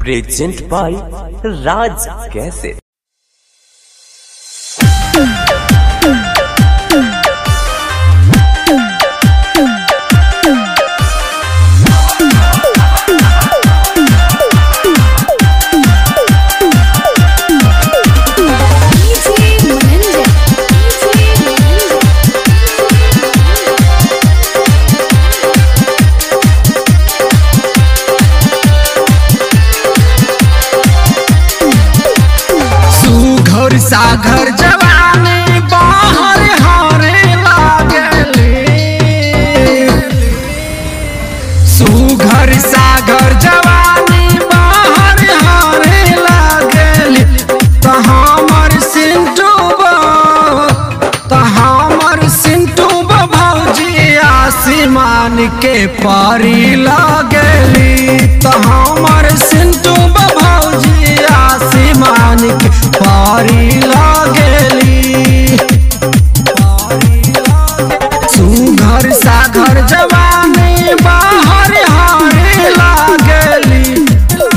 Present by Raj cassette. सागर जवानी बाहर हारे लागले, सुघर सागर जवानी बाहर हारे लागले। तो हमर सिंटू भौजी आसमान के पारी लागली। तो हमर सिंटू भौजी आसमान के पारी लागली। सुघर सागर जवानी बाहर हारे लागली,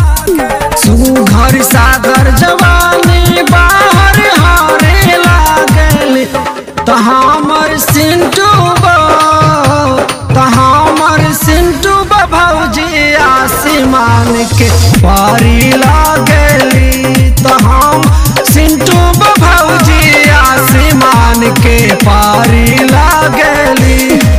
सुघर सागर जवानी बाहर हारे लागली। तो हमर सिंटू भौजी आसमान के पारी लागली। तो हम सिंटू भौजी आसमान के पारी लागली।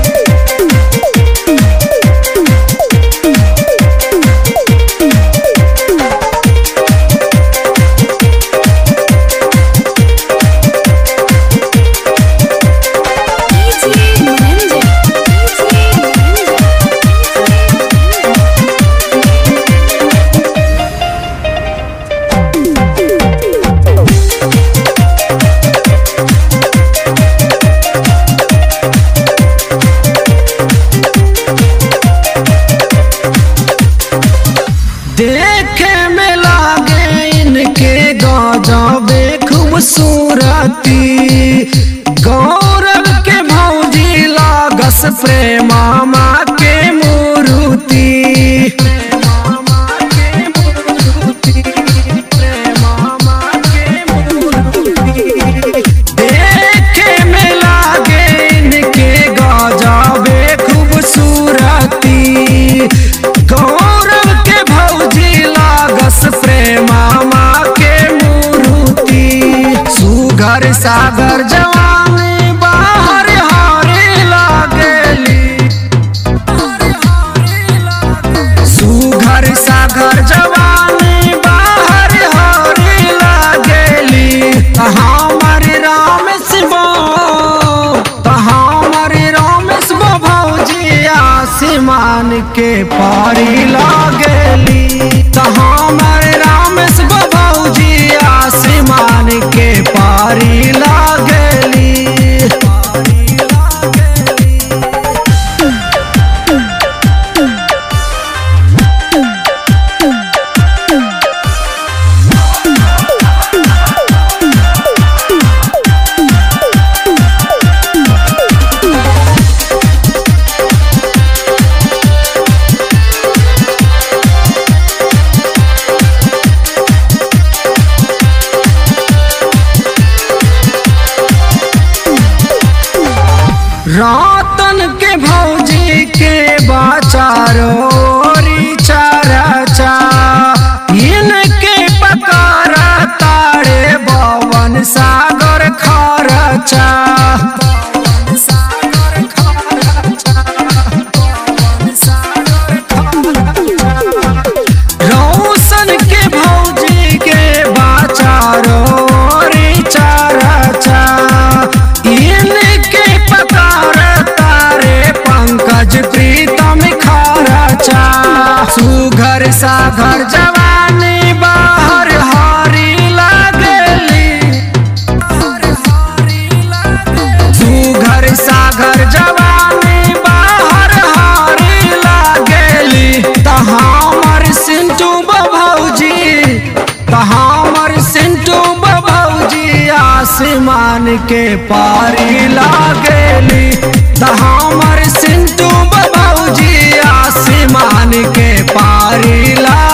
देखे में लागे इनके गजबे खूबसूरती, गौरव के भौजी लागस प्रेमा माँ के मूर्ति। देखे में लागे इनके गजबे खूबसूरती, गौरव के भौजी लागस प्रेमा माँ के मूर्ति। सुघर सागर जवानी बाहर हारे लागली, सुघर सागर जवानी बाहर हारे लागली। हमारे रामेश भौजी आसमान के पारी लागली। तो हमारे रामेश भौजी आसमान के पारी लागली। रातन के भौजी के बाचारो चरचा, इनके पकारा तारे बवन सागर खरचा। रौशन के भौजी के बाचारो चरचा, इनके पंकज प्रीतम खरचा। सुघर सागर जवानी बाहर हारी लागली, सुघर सागर जवानी बाहर हारी लागली। तो हमर सिंटू भौजी आसमान के पारी लागली। तो हमर सिंटू भौजी आसमान के पारी ला